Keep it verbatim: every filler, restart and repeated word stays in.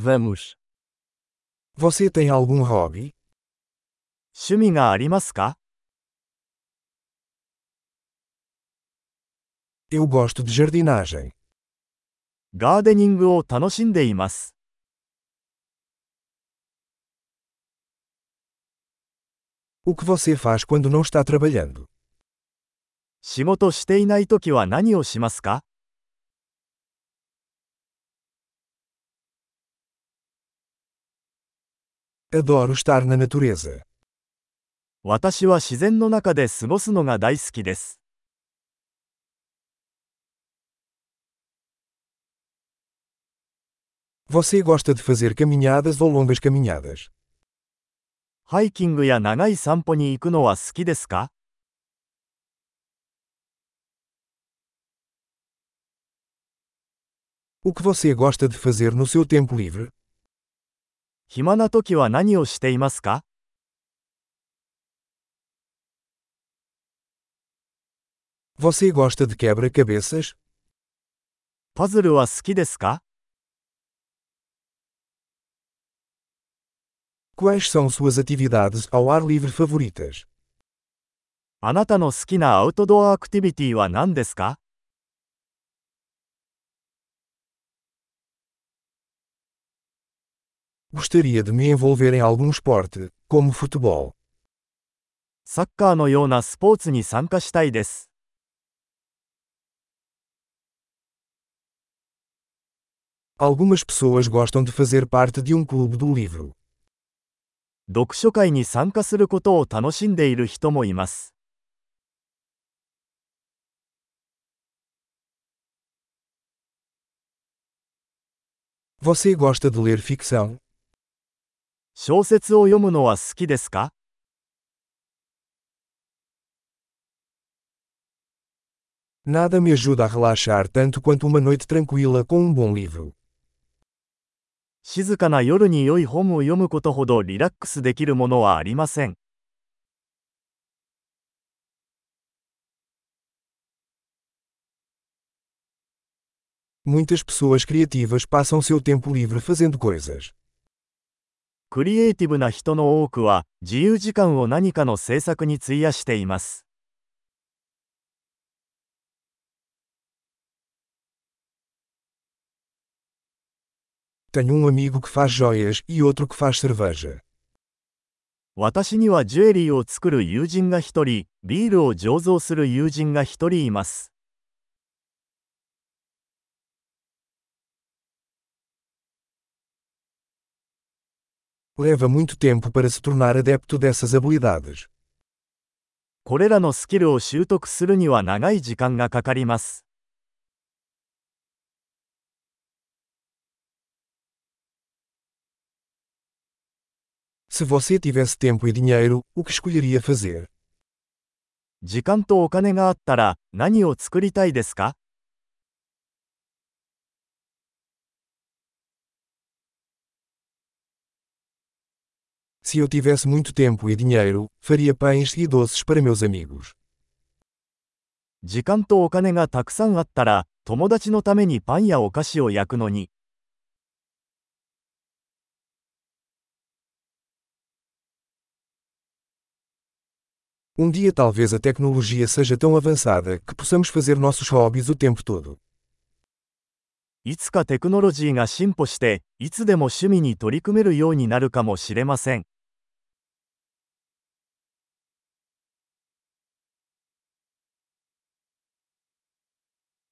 Vamos. Você tem algum hobby? 趣味がありますか？ Eu gosto de jardinagem. ガーデニングを楽しんでいます。 O que você faz quando não está trabalhando? 仕事していないときは何をしますか？ Adoro estar na natureza. 私は自然の中で過ごすのが大好きです。 Você gosta de fazer caminhadas ou longas caminhadas? ハイキングや長い散歩に行くのは好きですか？ O que você gosta de fazer no seu tempo livre? 暇なときは何をしていますか？ Você gosta de quebra-cabeças? パズルは好きですか？ Quais são suas atividades ao ar livre favoritas? あなたの好きなアウトドアアクティビティは何ですか？ Gostaria de me envolver em algum esporte, como futebol. サッカーのようなスポーツに参加したいです。 Algumas pessoas gostam de fazer parte de um clube do livro. 読書会に参加することを楽しんでいる人もいます。 Você gosta de ler ficção? 小説を読むのは好きですか？ Nada me ajuda a relaxar tanto quanto uma noite tranquila com um bom livro. 静かな夜に良い本を読むことほどリラックスできるものはありません。 Muitas pessoas criativas passam seu tempo livre fazendo coisas. クリエイティブな人の多くは自由時間を何かの制作に費やしています。 Tenho um amigo que faz joias e outro que faz cerveja. 私にはジュエリーを作る友人が一人、ビールを醸造する友人が一人います。 Leva muito tempo para se tornar adepto dessas habilidades. これらのスキルを習得するには長い時間がかかります。 Se você tivesse tempo e dinheiro, o que escolheria fazer? 時間とお金があったら何を作りたいですか？ Se eu tivesse muito tempo e dinheiro, faria pães e doces para meus amigos. 時間とお金がたくさんあったら友達のためにパンやお菓子を焼くのに。 Um dia talvez a tecnologia seja tão avançada que possamos fazer nossos hobbies o tempo todo. いつかテクノロジーが進歩して、いつでも趣味に取り組めるようになるかもしれません。